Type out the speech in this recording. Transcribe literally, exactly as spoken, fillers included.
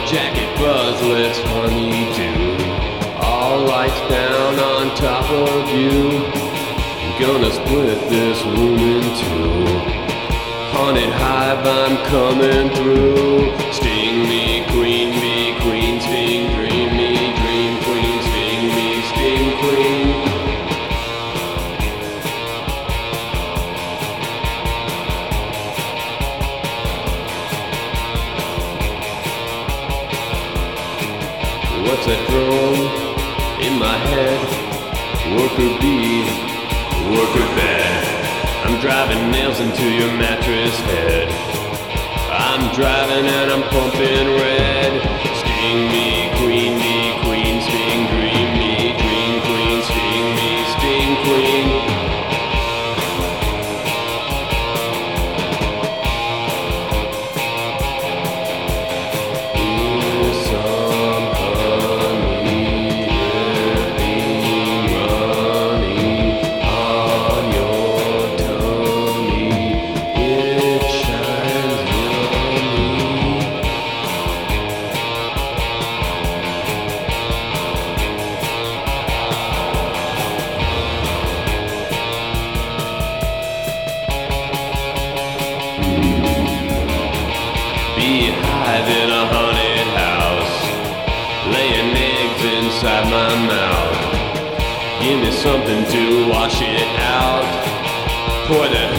jacket buzz, let's honeydew. All lights down on top of you. Gonna split this room in two. Haunted hive, I'm coming through. Sting me, queen me, queen, sting, dream me, dream queen, sting me, sting queen. What's that drum in my head? Worker bee, worker bed. I'm driving nails into your mattress head. I'm driving and I'm pumping red. Sting me, queen me, queen, sting, dream me, dream queen, sting me, sting queen. Beehive in a haunted house, laying eggs inside my mouth. Give me something to wash it out. Pour that